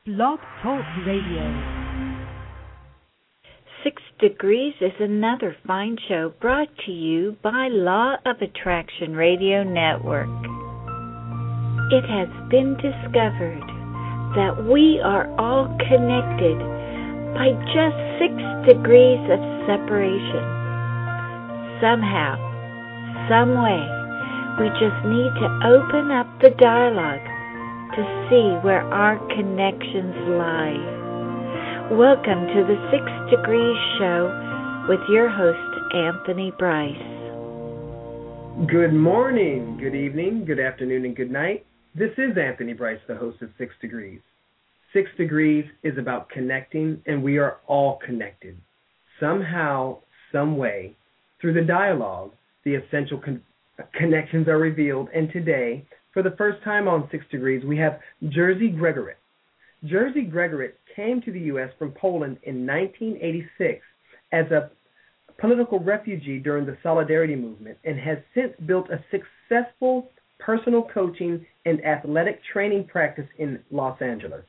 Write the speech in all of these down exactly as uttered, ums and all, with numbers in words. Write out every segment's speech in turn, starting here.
Blog Talk Radio. Six Degrees is another fine show brought to you by Law of Attraction Radio Network. It has been discovered that we are all connected by just six degrees of separation. Somehow, some way, we just need to open up the dialogue to see where our connections lie. Welcome to the Six Degrees Show with your host, Anthony Bryce. Good morning, good evening, good afternoon, and good night. This is Anthony Bryce, the host of Six Degrees. Six Degrees is about connecting, and we are all connected. Somehow, some way, through the dialogue, the essential con- connections are revealed, and today, for the first time on Six Degrees, we have Jerzy Gregorec. Jerzy Gregorec came to the U S from Poland in nineteen eighty-six as a political refugee during the Solidarity movement and has since built a successful personal coaching and athletic training practice in Los Angeles.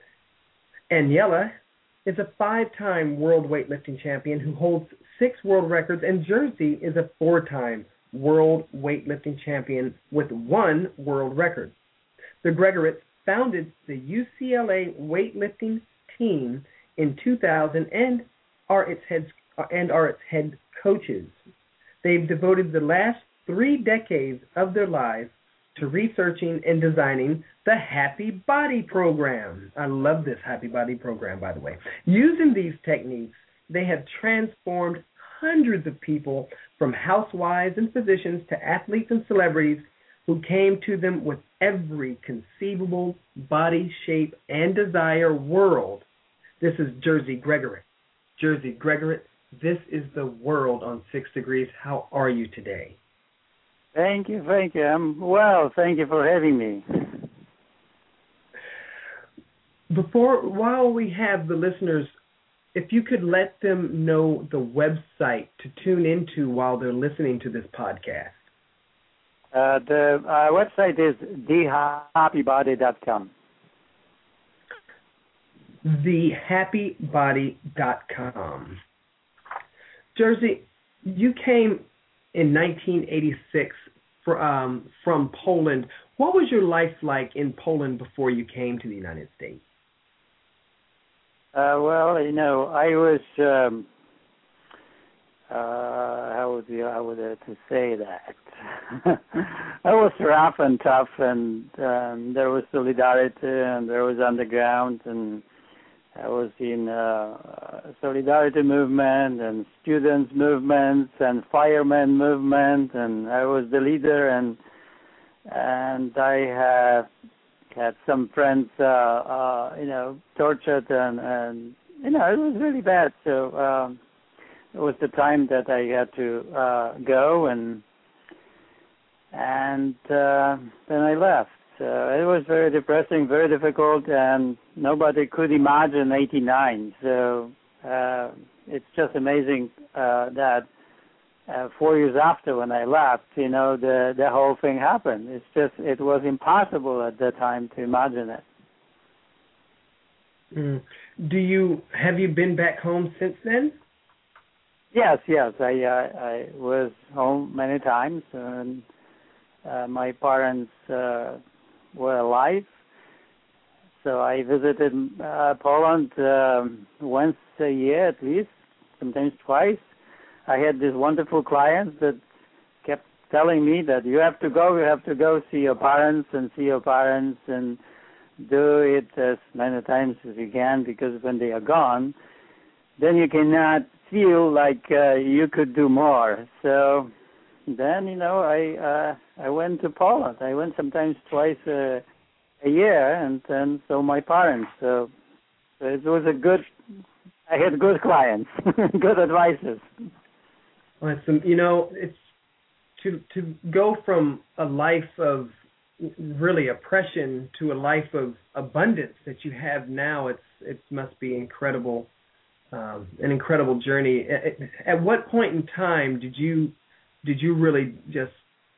Aniela is a five-time world weightlifting champion who holds six world records, and Jerzy is a four-time world weightlifting champion with one world record. The Gregorecs founded the U C L A weightlifting team in two thousand and are its heads and are its head coaches. They've devoted the last three decades of their lives to researching and designing the Happy Body program. I love this Happy Body program, by the way. Using these techniques, they have transformed hundreds of people, from housewives and physicians to athletes and celebrities, who came to them with every conceivable body shape and desire world. This is Jerzy Gregorec. Jerzy Gregorec, this is the world on Six Degrees. How are you today? Thank you, thank you. I'm well. Thank you for having me. Before, while we have the listeners, if you could let them know the website to tune into while they're listening to this podcast. Uh, the uh, website is the happy body dot com. the happy body dot com. Jerzy, you came in nineteen eighty-six for, um, from Poland. What was your life like in Poland before you came to the United States? Uh, well, you know, I was, um, uh, how would you, how would I to say that? I was rough and tough, and um, there was solidarity, and there was underground, and I was in uh, solidarity movement, and students movements, and firemen movement, and I was the leader, and and I have had some friends, uh, uh, you know, tortured, and, and, you know, it was really bad. So um, it was the time that I had to uh, go, and and uh, then I left. So it was very depressing, very difficult, and nobody could imagine eighty-nine. So uh, it's just amazing uh, that Uh, four years after when I left, you know, the the whole thing happened. It's just, it was impossible at that time to imagine it. Mm. Do you, have you been back home since then? Yes, yes. I uh, I was home many times, and uh, my parents uh, were alive. So I visited uh, Poland um, once a year at least, sometimes twice. I had these wonderful clients that kept telling me that you have to go, you have to go see your parents and see your parents and do it as many times as you can, because when they are gone, then you cannot feel like uh, you could do more. So then, you know, I uh, I went to Poland. I went sometimes twice a, a year, and then saw my parents. So, so it was a good, I had good clients, good advisors. Awesome. You know, it's to to go from a life of really oppression to a life of abundance that you have now. It's it must be incredible, um, an incredible journey. At, at what point in time did you did you really just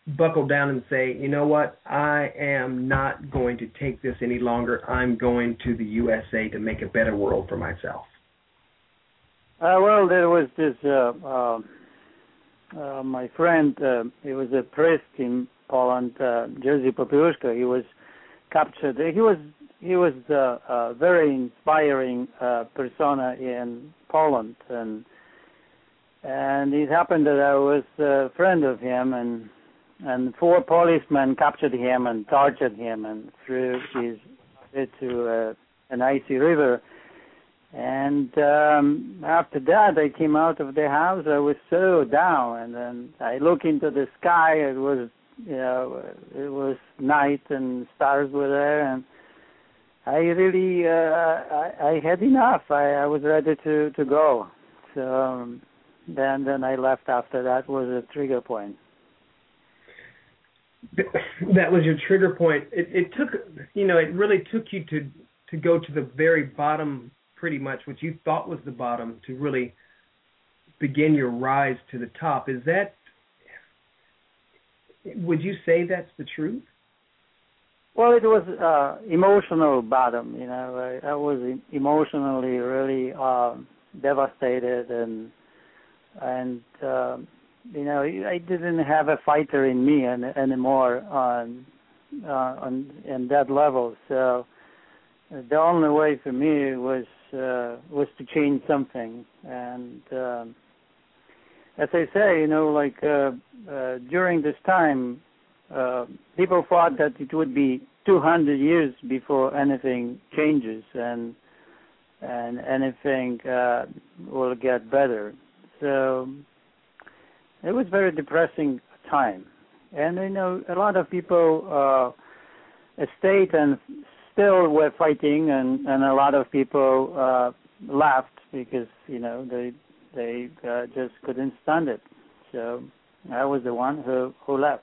buckle down and say, you know what, I am not going to take this any longer. I'm going to the U S A to make a better world for myself? Uh, well, there was this, uh, uh, uh, my friend, uh, he was a priest in Poland, uh, Jerzy Popiełuszko. He was captured. He was he was uh, a very inspiring uh, persona in Poland, and and it happened that I was a friend of him, and and four policemen captured him and tortured him and threw his into uh, an icy river. And um, after that, I came out of the house. I was so down, and then I looked into the sky. It was, you know, it was night, and stars were there, and I really, uh, I, I had enough. I, I was ready to, to go. So um, then, then I left. After that was a trigger point. That was your trigger point. It, it took, you know, it really took you to to go to the very bottom. Pretty much what you thought was the bottom to really begin your rise to the top. Is that, would you say that's the truth? Well, it was uh, emotional bottom. You know, I, I was emotionally really uh, devastated, and and uh, you know, I didn't have a fighter in me an, anymore on uh, on in that level. So the only way for me was. Uh, was to change something, and um, as I say, you know, like uh, uh, during this time, uh, people thought that it would be two hundred years before anything changes and and anything uh, will get better. So it was very depressing time, and you know, a lot of people uh, stayed and. Still were fighting, and, and a lot of people uh, left because, you know, they they uh, just couldn't stand it. So I was the one who, who left.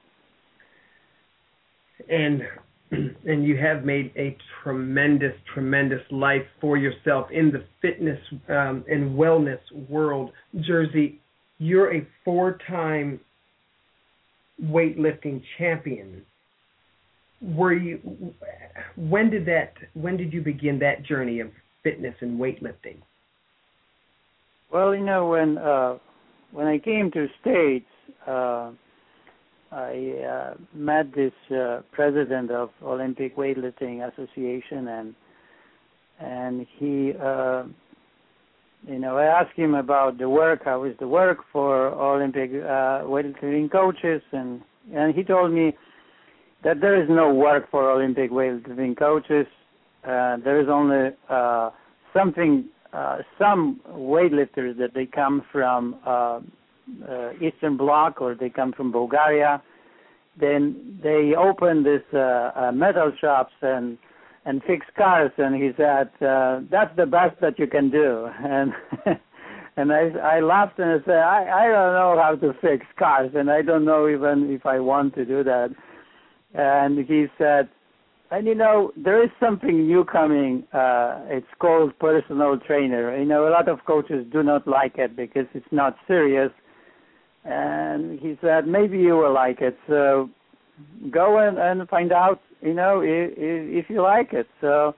And and you have made a tremendous, tremendous life for yourself in the fitness um, and wellness world. Jerzy, you're a four-time weightlifting champion. Were you? When did that? When did you begin that journey of fitness and weightlifting? Well, you know, when uh, when I came to States, uh, I uh, met this uh, president of Olympic Weightlifting Association, and and he, uh, you know, I asked him about the work, how is the work for Olympic uh, weightlifting coaches, and and he told me that there is no work for Olympic weightlifting coaches. Uh, there is only uh, something, uh, some weightlifters that they come from uh, uh, Eastern Bloc or they come from Bulgaria. Then they open this uh, uh, metal shops and and fix cars. And he said, uh, that's the best that you can do. And and I, I laughed and I said, I, I don't know how to fix cars, and I don't know even if I want to do that. And he said, and you know, there is something new coming. Uh, it's called personal trainer. You know, a lot of coaches do not like it because it's not serious. And he said, maybe you will like it. So go and, and find out, you know, if, if you like it. So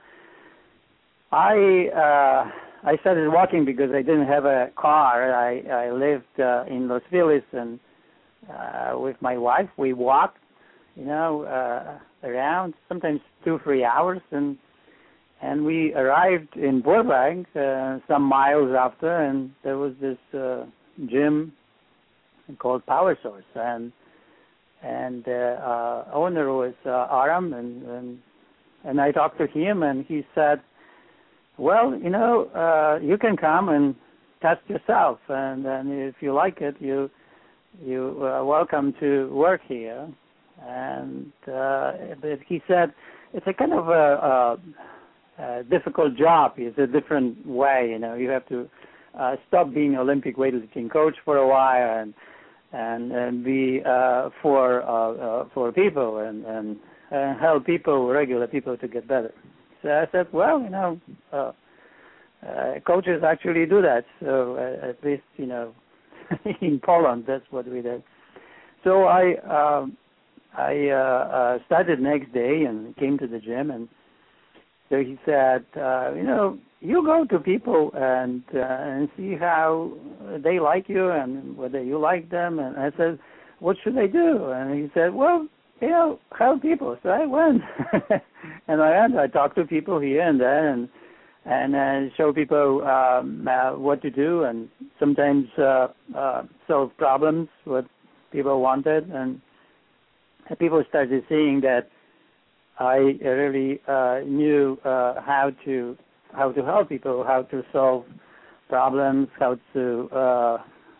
I uh, I started walking because I didn't have a car. I, I lived uh, in Los Feliz, and uh, with my wife, we walked. You know, uh, around sometimes two, three hours, and and we arrived in Burbank uh, some miles after, and there was this uh, gym called Power Source, and and uh, uh, owner was uh, Aram, and, and and I talked to him, and he said, well, you know, uh, you can come and test yourself, and, and if you like it, you you are welcome to work here. And uh, but he said it's a kind of a, a, a difficult job. It's a different way, you know. You have to uh, stop being Olympic weightlifting coach for a while and and, and be uh, for uh, uh, for people and, and uh, help people, regular people, to get better. So I said, well, you know, uh, uh, coaches actually do that. So uh, at least, you know, in Poland, that's what we did. so I uh, I uh, uh, started next day and came to the gym, and so he said, uh, you know, you go to people and uh, and see how they like you and whether you like them. And I said, what should I do? And he said, well, you know, help people. So I went, and I went. I talked to people here and there, and and uh, show people um, uh, what to do, and sometimes uh, uh, solve problems what people wanted, and people started seeing that I really uh, knew uh, how to how to help people, how to solve problems, how to uh,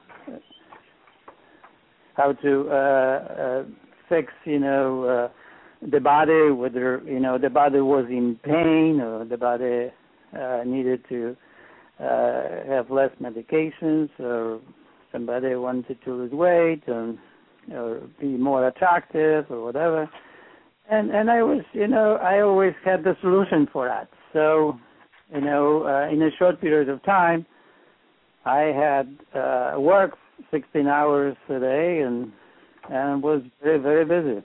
how to uh, uh, fix, you know, uh, the body, whether you know the body was in pain or the body uh, needed to uh, have less medications, or somebody wanted to lose weight and or be more attractive or whatever. And and I was, you know, I always had the solution for that. So, you know, uh, in a short period of time, I had uh, worked sixteen hours a day and and was very, very busy.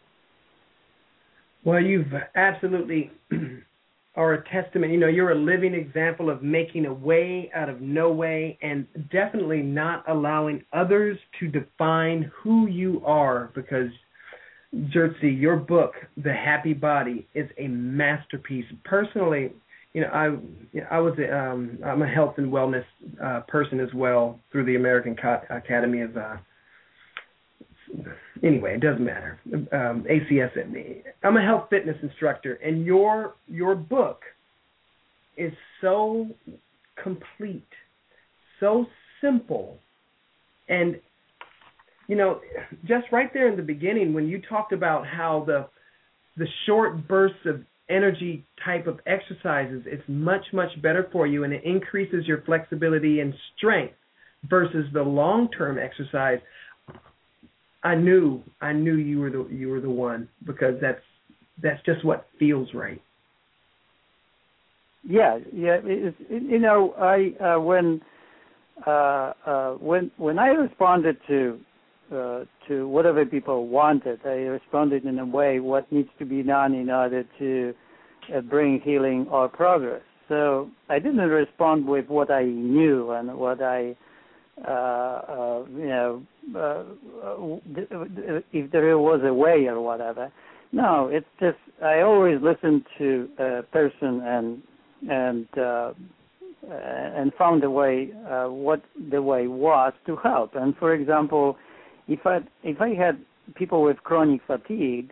Well, you've absolutely are a testament. You know, you're a living example of making a way out of no way, and definitely not allowing others to define who you are, because Jerzy, your book, The Happy Body, is a masterpiece. Personally, you know, I you know, I was a, um, I'm a health and wellness uh, person as well through the American Co- Academy of. Uh, anyway, it doesn't matter. Um, A C S M E. I'm a health fitness instructor, and your your book is so complete, so simple, and you know, just right there in the beginning when you talked about how the the short bursts of energy type of exercises is much, much better for you, and it increases your flexibility and strength versus the long-term exercise. I knew I knew you were the you were the one, because that's that's just what feels right. Yeah, yeah. It, it, you know, I uh, when uh, uh, when when I responded to uh, to whatever people wanted, I responded in a way what needs to be done in order to uh, bring healing or progress. So I didn't respond with what I knew and what I. Uh, uh, you know, uh, if there was a way or whatever. No, it's just I always listen to a person and and uh, and found a way uh, what the way was to help. And for example, if I if I had people with chronic fatigue,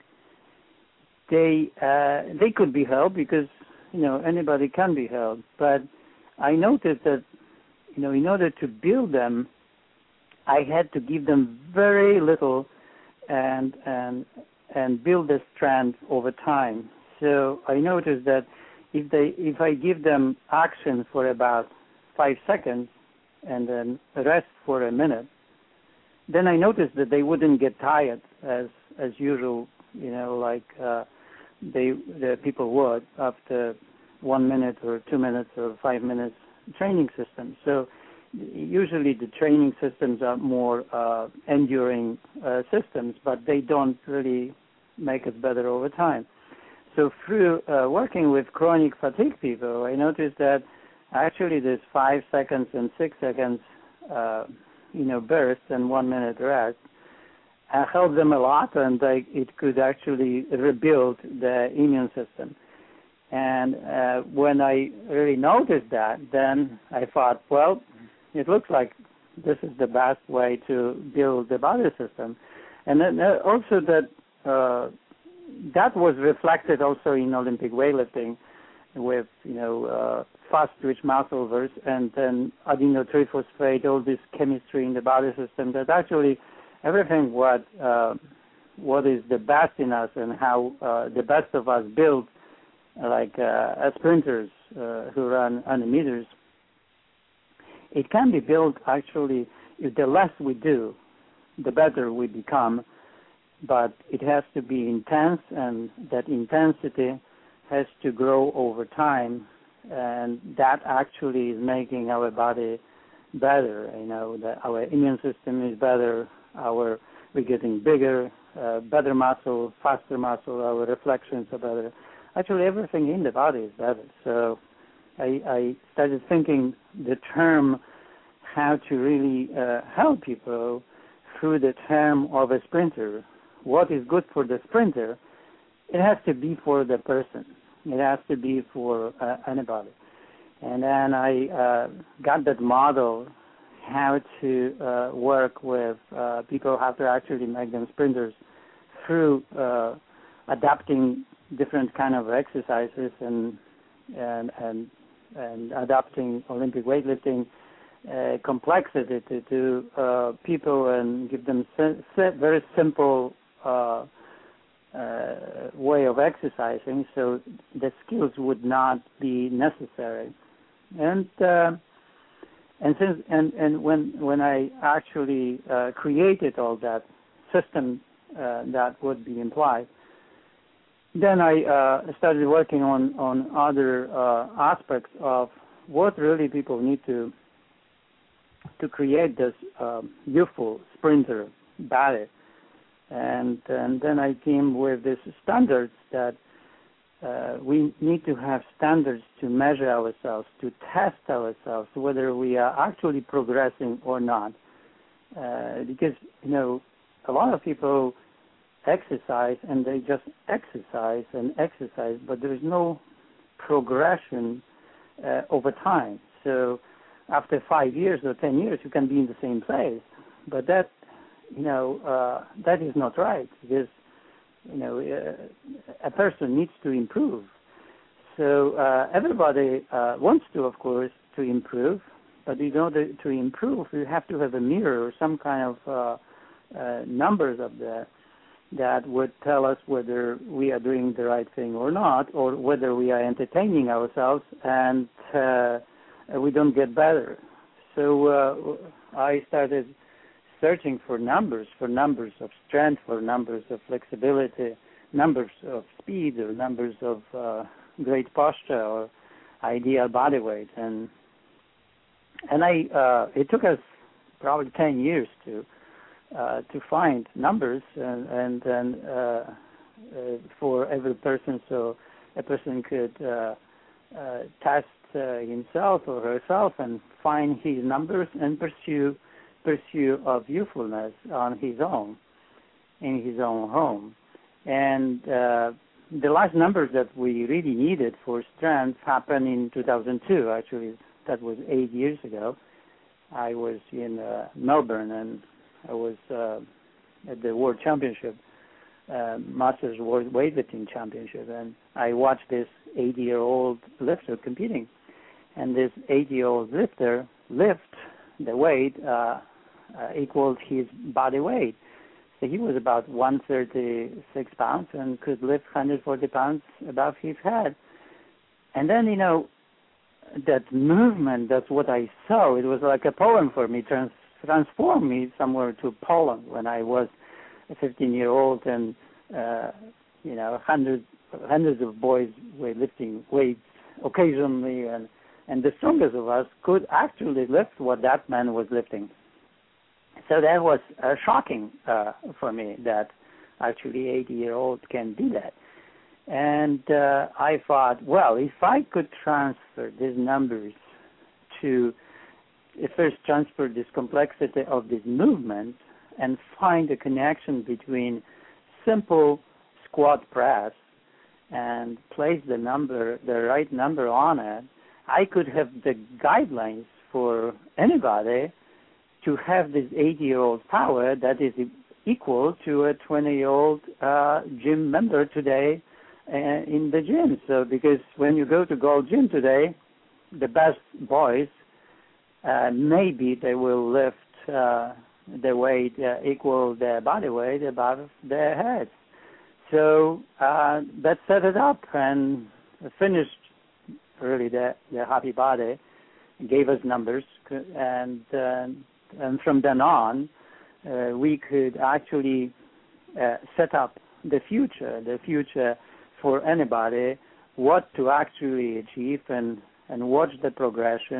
they uh, they could be helped because you know anybody can be helped. But I noticed that. You know, in order to build them, I had to give them very little and and and build the strength over time. So I noticed that if they if I give them action for about five seconds and then rest for a minute, then I noticed that they wouldn't get tired as as usual. You know, like uh, they the people would after one minute or two minutes or five minutes. Training systems. So usually the training systems are more uh, enduring uh, systems, but they don't really make us better over time. So through uh, working with chronic fatigue people, I noticed that actually this five seconds and six seconds, uh, you know, bursts and one minute rest uh, helped them a lot, and they, it could actually rebuild the immune system. And uh, when I really noticed that, then I thought, well, it looks like this is the best way to build the body system. And then also that uh, that was reflected also in Olympic weightlifting with, you know, uh, fast-twitch muscle versus and then adenotriphosphate, all this chemistry in the body system, that actually everything what uh, what is the best in us and how uh, the best of us build like uh, as sprinters uh, who run one hundred meters, it can be built actually, if the less we do, the better we become, but it has to be intense, and that intensity has to grow over time, and that actually is making our body better. You know, that our immune system is better, our we're getting bigger, uh, better muscle, faster muscle, our reflections are better. Actually, everything in the body is better. So I, I started thinking the term how to really uh, help people through the term of a sprinter. What is good for the sprinter, it has to be for the person. It has to be for uh, anybody. And then I uh, got that model how to uh, work with uh, people, how to actually make them sprinters through uh, adapting different kind of exercises and and and, and adapting Olympic weightlifting uh, complexity to, to uh, people and give them sim- very simple uh, uh, way of exercising, so the skills would not be necessary. And uh, and since and, and when when I actually uh, created all that system uh, that would be implied, then I uh, started working on on other uh, aspects of what really people need to to create this uh, youthful sprinter body. And, and then I came with these standards that uh, we need to have standards to measure ourselves, to test ourselves, whether we are actually progressing or not. Uh, because, you know, a lot of people exercise and they just exercise and exercise, but there is no progression uh, over time. So after five years or ten years, you can be in the same place. But that You know, uh, that is not right because, you know, uh, a person needs to improve. So uh, everybody uh, wants to, of course, to improve, but in order to improve, you have to have a mirror or some kind of uh, uh, numbers up there that would tell us whether we are doing the right thing or not, or whether we are entertaining ourselves and uh, we don't get better. So uh, I started searching for numbers, for numbers of strength, for numbers of flexibility, numbers of speed, or numbers of uh, great posture, or ideal body weight, and and I uh, it took us probably ten years to uh, to find numbers, and and, and uh, uh, for every person, so a person could uh, uh, test uh, himself or herself and find his numbers and pursue. pursuit of youthfulness on his own, in his own home. And uh, the last numbers that we really needed for strength happened in two thousand two. Actually, that was eight years ago. I was in uh, Melbourne, and I was uh, at the World Championship, uh, Masters World Weightlifting Championship, and I watched this eighty-year-old lifter competing. And this eighty-year-old lifter lift the weight uh, uh, equaled his body weight. So he was about one hundred thirty-six pounds and could lift one hundred forty pounds above his head. And then, you know, that movement, that's what I saw. It was like a poem for me, trans- transformed me somewhere to Poland when I was a fifteen-year-old and, uh, you know, hundreds, hundreds of boys were lifting weights occasionally, and And the strongest of us could actually lift what that man was lifting. So that was uh, shocking uh, for me that actually eighty-year-old can do that. And uh, I thought, well, if I could transfer these numbers to, first transfer this complexity of this movement and find a connection between simple squat press and place the number, the right number on it, I could have the guidelines for anybody to have this eighty-year-old power that is equal to a twenty-year-old uh, gym member today uh, in the gym. So because when you go to Gold Gym today, the best boys, uh, maybe they will lift uh, the weight uh, equal their body weight above their heads. So uh, that set it up and finished really the, the happy body, gave us numbers, and uh, and from then on, uh, we could actually uh, set up the future, the future for anybody, what to actually achieve and, and watch the progression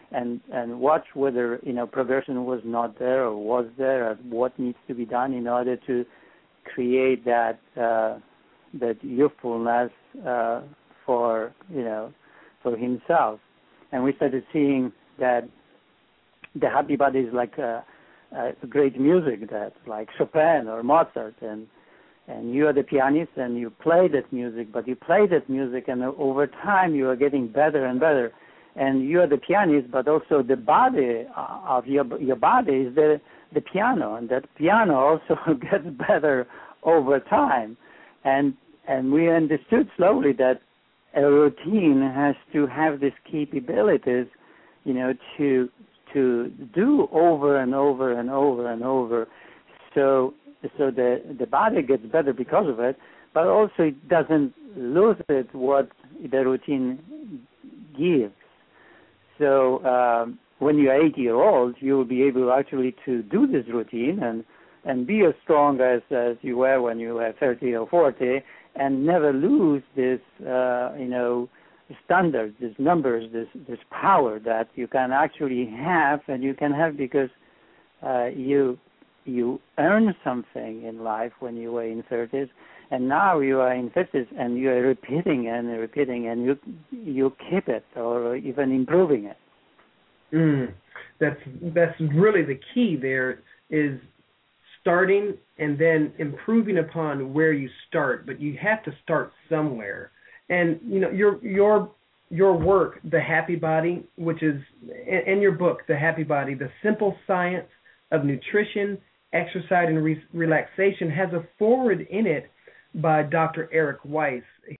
and and watch whether you know progression was not there or was there, or what needs to be done in order to create that uh, that youthfulness uh, for you know for himself. And we started seeing that the happy body is like a, a great music, that like Chopin or Mozart, and and you are the pianist and you play that music, but you play that music and over time you are getting better and better. And you are the pianist, but also the body of your your body is the the piano, and that piano also gets better over time. And and we understood slowly that a routine has to have these capabilities, you know, to to do over and over and over and over. So so the the body gets better because of it, but also it doesn't lose it what the routine gives. So um, when you're eighty years old, you will be able actually to do this routine and, and be as strong as, as you were when you were thirty or forty, and never lose this, uh, you know, standards, these numbers, this this power that you can actually have, and you can have because uh, you you earn something in life when you were in thirties, and now you are in fifties, and you are repeating and repeating, and you you keep it or even improving it. Mm, that's that's really the key. There is starting and then improving upon where you start, but you have to start somewhere. And you know your your your work, The Happy Body, which is in your book, The Happy Body, The Simple Science of Nutrition, Exercise, and Re- Relaxation, has a foreword in it by Doctor Eric Weiss.